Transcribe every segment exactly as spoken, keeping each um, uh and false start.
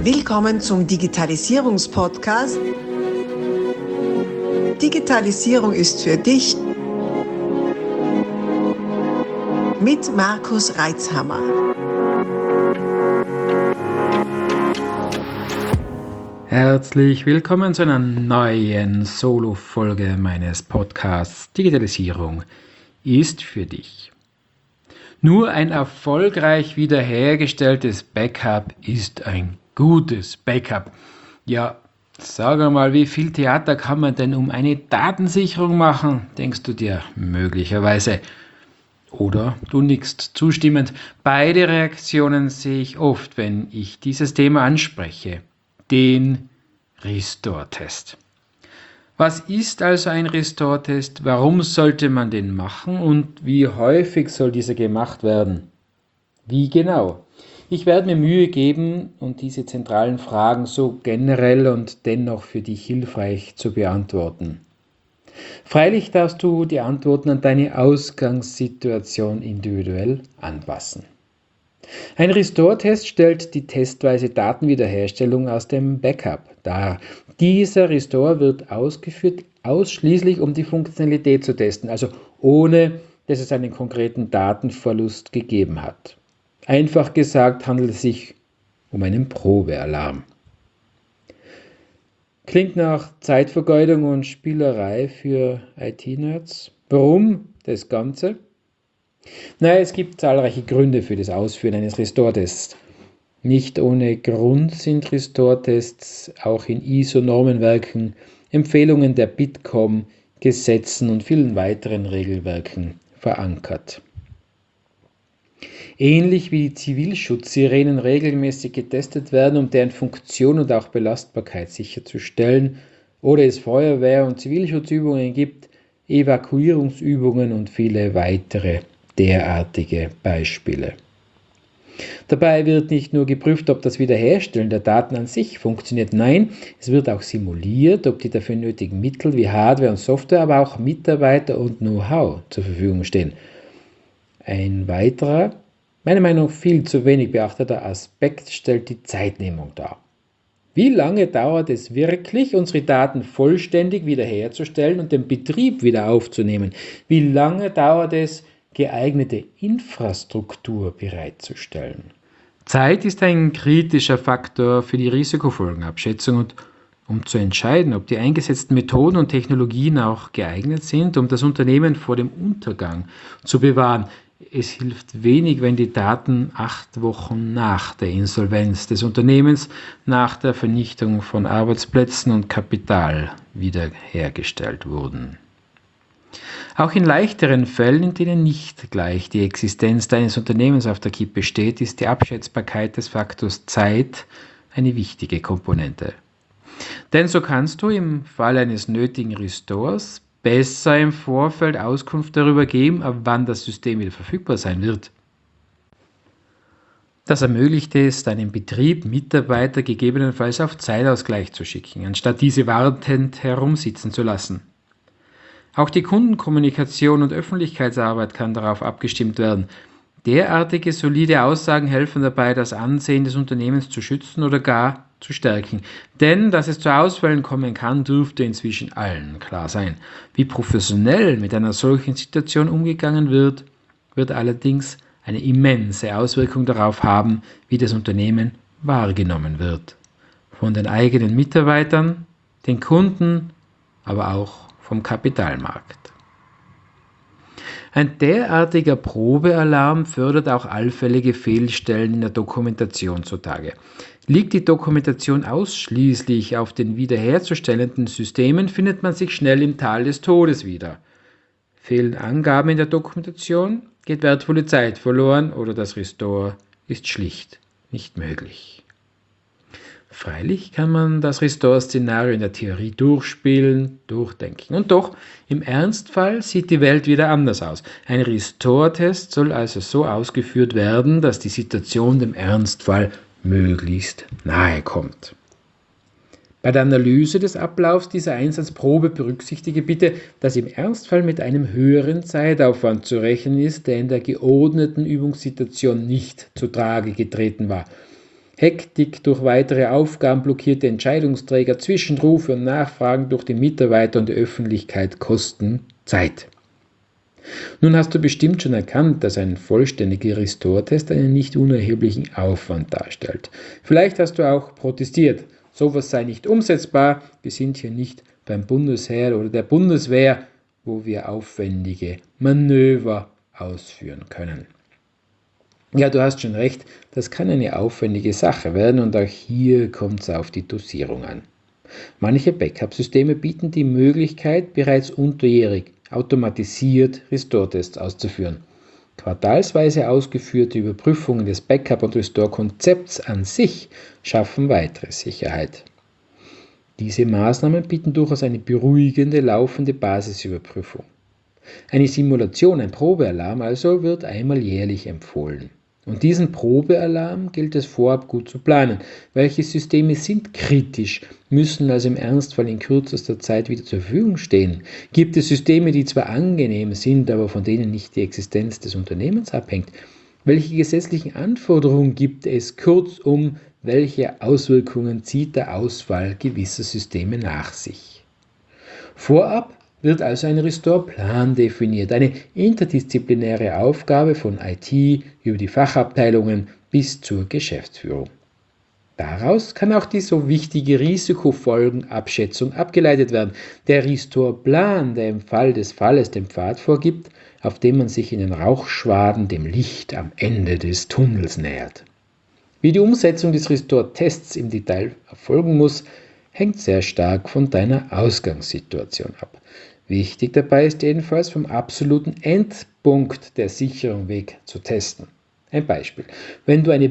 Willkommen zum Digitalisierungspodcast. Digitalisierung ist für dich mit Markus Reitzhammer. Herzlich willkommen zu einer neuen Solo-Folge meines Podcasts Digitalisierung ist für dich. Nur ein erfolgreich wiederhergestelltes Backup ist ein gutes Backup. Ja, sag mal, wie viel Theater kann man denn um eine Datensicherung machen, denkst du dir möglicherweise. Oder du nickst zustimmend. Beide Reaktionen sehe ich oft, wenn ich dieses Thema anspreche. Den Restore-Test. Was ist also ein Restore-Test? Warum sollte man den machen und wie häufig soll dieser gemacht werden? Wie genau? Ich werde mir Mühe geben und diese zentralen Fragen so generell und dennoch für dich hilfreich zu beantworten. Freilich darfst du die Antworten an deine Ausgangssituation individuell anpassen. Ein Restore-Test stellt die testweise Datenwiederherstellung aus dem Backup dar. Dieser Restore wird ausgeführt ausschließlich, um die Funktionalität zu testen, also ohne, dass es einen konkreten Datenverlust gegeben hat. Einfach gesagt handelt es sich um einen Probealarm. Klingt nach Zeitvergeudung und Spielerei für I T-Nerds. Warum das Ganze? Naja, es gibt zahlreiche Gründe für das Ausführen eines Restore-Tests. Nicht ohne Grund sind Restore-Tests auch in I S O-Normenwerken, Empfehlungen der Bitkom, Gesetzen und vielen weiteren Regelwerken verankert. Ähnlich wie die Zivilschutzsirenen regelmäßig getestet werden, um deren Funktion und auch Belastbarkeit sicherzustellen, oder es Feuerwehr- und Zivilschutzübungen gibt, Evakuierungsübungen und viele weitere derartige Beispiele. Dabei wird nicht nur geprüft, ob das Wiederherstellen der Daten an sich funktioniert, nein, es wird auch simuliert, ob die dafür nötigen Mittel wie Hardware und Software, aber auch Mitarbeiter und Know-how zur Verfügung stehen. Ein weiterer, meiner Meinung nach viel zu wenig beachteter Aspekt stellt die Zeitnehmung dar. Wie lange dauert es wirklich, unsere Daten vollständig wiederherzustellen und den Betrieb wieder aufzunehmen? Wie lange dauert es, geeignete Infrastruktur bereitzustellen? Zeit ist ein kritischer Faktor für die Risikofolgenabschätzung und um zu entscheiden, ob die eingesetzten Methoden und Technologien auch geeignet sind, um das Unternehmen vor dem Untergang zu bewahren. Es hilft wenig, wenn die Daten acht Wochen nach der Insolvenz des Unternehmens, nach der Vernichtung von Arbeitsplätzen und Kapital wiederhergestellt wurden. Auch in leichteren Fällen, in denen nicht gleich die Existenz deines Unternehmens auf der Kippe steht, ist die Abschätzbarkeit des Faktors Zeit eine wichtige Komponente. Denn so kannst du im Fall eines nötigen Restores besser im Vorfeld Auskunft darüber geben, ab wann das System wieder verfügbar sein wird. Das ermöglicht es, deinen Betrieb, Mitarbeiter gegebenenfalls auf Zeitausgleich zu schicken, anstatt diese wartend herumsitzen zu lassen. Auch die Kundenkommunikation und Öffentlichkeitsarbeit kann darauf abgestimmt werden. Derartige solide Aussagen helfen dabei, das Ansehen des Unternehmens zu schützen oder gar zu stärken. Denn, dass es zu Ausfällen kommen kann, dürfte inzwischen allen klar sein. Wie professionell mit einer solchen Situation umgegangen wird, wird allerdings eine immense Auswirkung darauf haben, wie das Unternehmen wahrgenommen wird. Von den eigenen Mitarbeitern, den Kunden, aber auch vom Kapitalmarkt. Ein derartiger Probealarm fördert auch allfällige Fehlstellen in der Dokumentation zutage. Liegt die Dokumentation ausschließlich auf den wiederherzustellenden Systemen, findet man sich schnell im Tal des Todes wieder. Fehlen Angaben in der Dokumentation, geht wertvolle Zeit verloren oder das Restore ist schlicht nicht möglich. Freilich kann man das Restore-Szenario in der Theorie durchspielen, durchdenken. Und doch, im Ernstfall sieht die Welt wieder anders aus. Ein Restore-Test soll also so ausgeführt werden, dass die Situation dem Ernstfall möglichst nahe kommt. Bei der Analyse des Ablaufs dieser Einsatzprobe berücksichtige bitte, dass im Ernstfall mit einem höheren Zeitaufwand zu rechnen ist, der in der geordneten Übungssituation nicht zutage getreten war. Hektik durch weitere Aufgaben, blockierte Entscheidungsträger, Zwischenrufe und Nachfragen durch die Mitarbeiter und die Öffentlichkeit kosten Zeit. Nun hast du bestimmt schon erkannt, dass ein vollständiger Restore-Test einen nicht unerheblichen Aufwand darstellt. Vielleicht hast du auch protestiert, sowas sei nicht umsetzbar, wir sind hier nicht beim Bundesheer oder der Bundeswehr, wo wir aufwendige Manöver ausführen können. Ja, du hast schon recht, das kann eine aufwendige Sache werden und auch hier kommt es auf die Dosierung an. Manche Backup-Systeme bieten die Möglichkeit, bereits unterjährig automatisiert Restore-Tests auszuführen. Quartalsweise ausgeführte Überprüfungen des Backup- und Restore-Konzepts an sich schaffen weitere Sicherheit. Diese Maßnahmen bieten durchaus eine beruhigende, laufende Basisüberprüfung. Eine Simulation, ein Probealarm also, wird einmal jährlich empfohlen. Und diesen Probealarm gilt es vorab gut zu planen. Welche Systeme sind kritisch, müssen also im Ernstfall in kürzester Zeit wieder zur Verfügung stehen? Gibt es Systeme, die zwar angenehm sind, aber von denen nicht die Existenz des Unternehmens abhängt? Welche gesetzlichen Anforderungen gibt es? Kurzum, welche Auswirkungen zieht der Ausfall gewisser Systeme nach sich? Vorab wird also ein Restore-Plan definiert, eine interdisziplinäre Aufgabe von I T über die Fachabteilungen bis zur Geschäftsführung. Daraus kann auch die so wichtige Risikofolgenabschätzung abgeleitet werden. Der Restore-Plan, der im Fall des Falles den Pfad vorgibt, auf dem man sich in den Rauchschwaden dem Licht am Ende des Tunnels nähert. Wie die Umsetzung des Restore-Tests im Detail erfolgen muss, hängt sehr stark von deiner Ausgangssituation ab. Wichtig dabei ist jedenfalls, vom absoluten Endpunkt der Sicherung weg zu testen. Ein Beispiel. Wenn du eine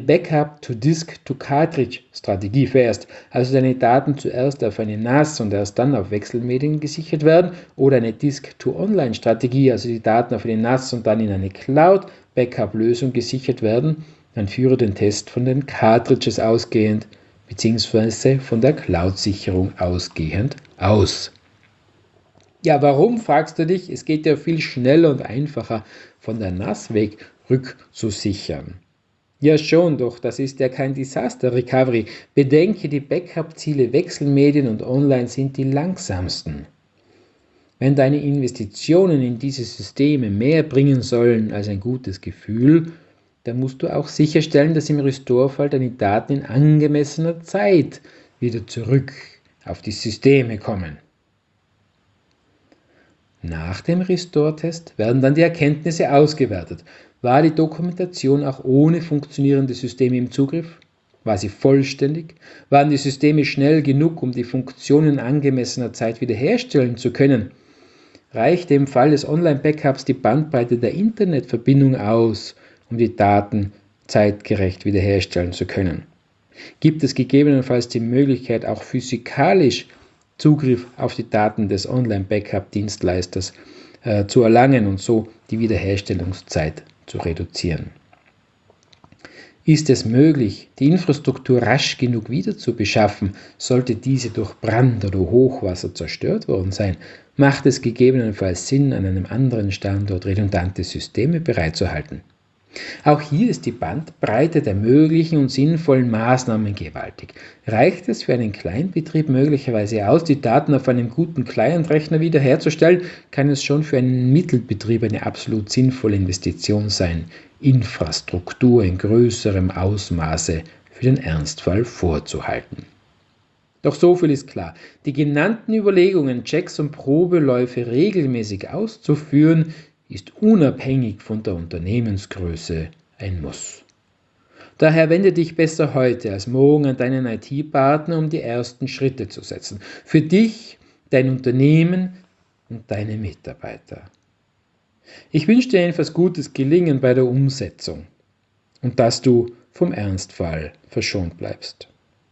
Backup-to-Disk-to-Cartridge-Strategie fährst, also deine Daten zuerst auf eine N A S und erst dann auf Wechselmedien gesichert werden, oder eine Disk-to-Online-Strategie, also die Daten auf eine N A S und dann in eine Cloud-Backup-Lösung gesichert werden, dann führe den Test von den Cartridges ausgehend bzw. von der Cloud-Sicherung ausgehend aus. Ja, warum, fragst du dich? Es geht ja viel schneller und einfacher, von der N A S weg rückzusichern. Ja schon, doch das ist ja kein Disaster Recovery. Bedenke, die Backup-Ziele Wechselmedien und Online sind die langsamsten. Wenn deine Investitionen in diese Systeme mehr bringen sollen als ein gutes Gefühl, dann musst du auch sicherstellen, dass im Restore-Fall deine Daten in angemessener Zeit wieder zurück auf die Systeme kommen. Nach dem Restore-Test werden dann die Erkenntnisse ausgewertet. War die Dokumentation auch ohne funktionierende Systeme im Zugriff? War sie vollständig? Waren die Systeme schnell genug, um die Funktionen in angemessener Zeit wiederherstellen zu können? Reichte im Fall des Online-Backups die Bandbreite der Internetverbindung aus, um die Daten zeitgerecht wiederherstellen zu können? Gibt es gegebenenfalls die Möglichkeit, auch physikalisch Zugriff auf die Daten des Online-Backup-Dienstleisters äh, zu erlangen und so die Wiederherstellungszeit zu reduzieren? Ist es möglich, die Infrastruktur rasch genug wieder zu beschaffen, sollte diese durch Brand oder Hochwasser zerstört worden sein? Macht es gegebenenfalls Sinn, an einem anderen Standort redundante Systeme bereitzuhalten? Auch hier ist die Bandbreite der möglichen und sinnvollen Maßnahmen gewaltig. Reicht es für einen Kleinbetrieb möglicherweise aus, die Daten auf einem guten Clientrechner wiederherzustellen, kann es schon für einen Mittelbetrieb eine absolut sinnvolle Investition sein, Infrastruktur in größerem Ausmaße für den Ernstfall vorzuhalten. Doch so viel ist klar. Die genannten Überlegungen, Checks und Probeläufe regelmäßig auszuführen, ist unabhängig von der Unternehmensgröße ein Muss. Daher wende dich besser heute als morgen an deinen I T-Partner, um die ersten Schritte zu setzen. Für dich, dein Unternehmen und deine Mitarbeiter. Ich wünsche dir jedenfalls gutes Gelingen bei der Umsetzung und dass du vom Ernstfall verschont bleibst.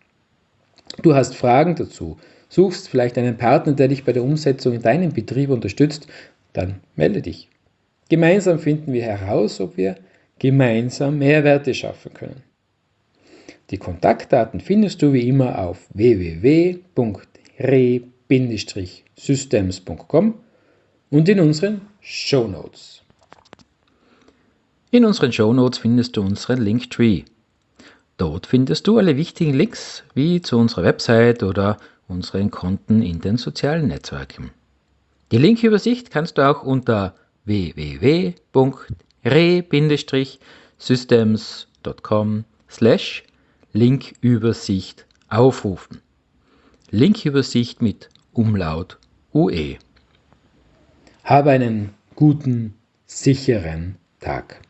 Du hast Fragen dazu, suchst vielleicht einen Partner, der dich bei der Umsetzung in deinem Betrieb unterstützt, dann melde dich. Gemeinsam finden wir heraus, ob wir gemeinsam Mehrwerte schaffen können. Die Kontaktdaten findest du wie immer auf w w w punkt re Bindestrich systems punkt com und in unseren Shownotes. In unseren Shownotes findest du unseren Linktree. Dort findest du alle wichtigen Links wie zu unserer Website oder unseren Konten in den sozialen Netzwerken. Die Linkübersicht kannst du auch unter w w w punkt re systems punkt com slash Linkübersicht aufrufen. Linkübersicht mit Umlaut U E. Habe einen guten, sicheren Tag.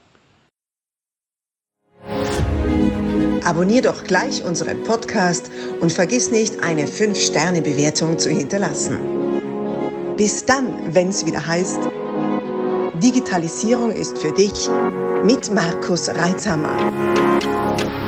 Abonnier doch gleich unseren Podcast und vergiss nicht, eine fünf Sterne Bewertung zu hinterlassen. Bis dann, wenn es wieder heißt, Digitalisierung ist für dich mit Markus Reitzhammer.